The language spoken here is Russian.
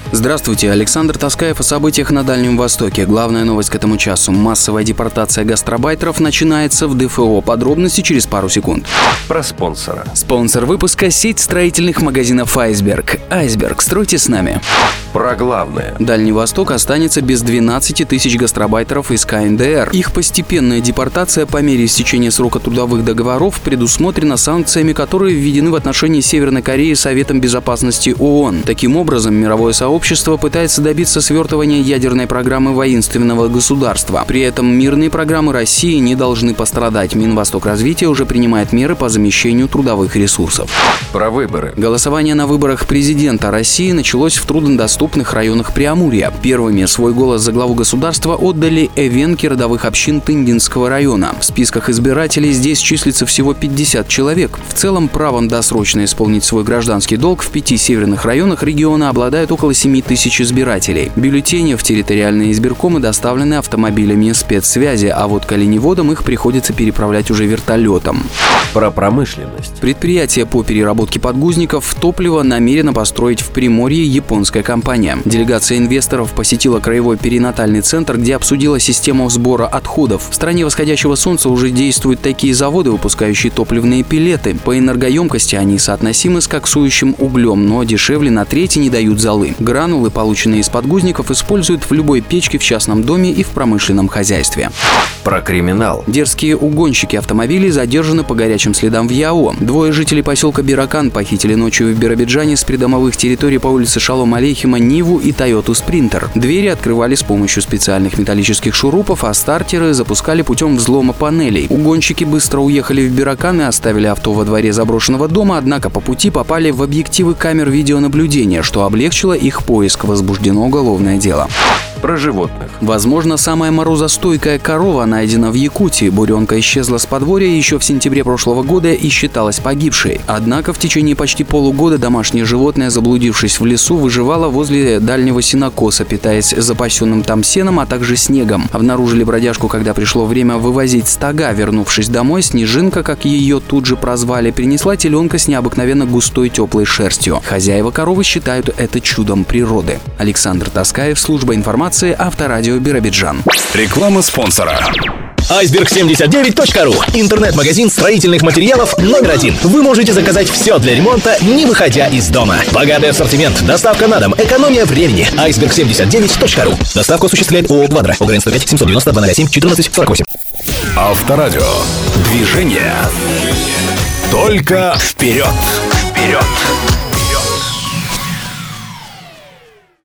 Здравствуйте, Александр Таскаев о событиях на Дальнем Востоке. Главная новость к этому часу. Массовая депортация гастарбайтеров начинается в ДФО. Подробности через пару секунд. Про спонсора. Спонсор выпуска – сеть строительных магазинов «Айсберг». «Айсберг», стройте с нами. Про главное. Дальний Восток останется без 12 тысяч гастарбайтеров из КНДР. Их постепенная депортация по мере истечения срока трудовых договоров предусмотрена санкциями, которые введены в отношении Северной Кореи Советом Безопасности ООН. Таким образом, мировое сообщество пытается добиться свертывания ядерной программы воинственного государства. При этом мирные программы России не должны пострадать. Минвостокразвития уже принимает меры по замещению трудовых ресурсов. Про выборы. Голосование на выборах президента России началось в труднодоступных районах Преамурья. Первыми свой голос за главу государства отдали эвенки родовых общин Тындинского района. В списках избирателей здесь числится всего 50 человек. В целом, правом досрочно исполнить свой гражданский долг в 5 северных районах региона обладают около 7 тысяч избирателей. Бюллетени в территориальные избиркомы доставлены автомобилями спецсвязи, а вот к оленеводам их приходится переправлять уже вертолетом. Про промышленность. Предприятие по переработке подгузников в топливо намерено построить в Приморье японская компания. Делегация инвесторов посетила краевой перинатальный центр, где обсудила систему сбора отходов. В стране восходящего солнца уже действуют такие заводы, выпускающие топливные пеллеты. По энергоемкости они соотносимы с коксующим углем, но дешевле на треть и не дают золы. Гранулы, полученные из подгузников, используют в любой печке в частном доме и в промышленном хозяйстве. Про криминал. Дерзкие угонщики автомобилей задержаны по горячим следам в ЯО. Двое жителей поселка Биракан похитили ночью в Биробиджане с придомовых территорий по улице Шалом Алейхима Ниву и Тойоту Спринтер. Двери открывали с помощью специальных металлических шурупов, а стартеры запускали путем взлома панелей. Угонщики быстро уехали в Биракан и оставили авто во дворе заброшенного дома, однако по пути попали в объективы камер видеонаблюдения, что облегчило их поиск. Возбуждено уголовное дело. Про животных. Возможно, самая морозостойкая корова найдена в Якутии. Буренка исчезла с подворья еще в сентябре прошлого года и считалась погибшей. Однако в течение почти полугода домашнее животное, заблудившись в лесу, выживало возле дальнего сенокоса, питаясь запасенным там сеном, а также снегом. Обнаружили бродяжку, когда пришло время вывозить стога. Вернувшись домой, Снежинка, как ее тут же прозвали, принесла теленка с необыкновенно густой теплой шерстью. Хозяева коровы считают это чудом природы. Александр Таскаев, служба информации, Авторадио Биробиджан. Реклама спонсора. iceberg79.ru. Интернет-магазин строительных материалов номер 1. Вы можете заказать все для ремонта, не выходя из дома. Богатый ассортимент, доставка на дом, экономия времени. iceberg79.ru. Доставку осуществляет ООО «Квадро». ОГРН 105 790 207 14 48. Авторадио. Движение. Только вперед. Вперед.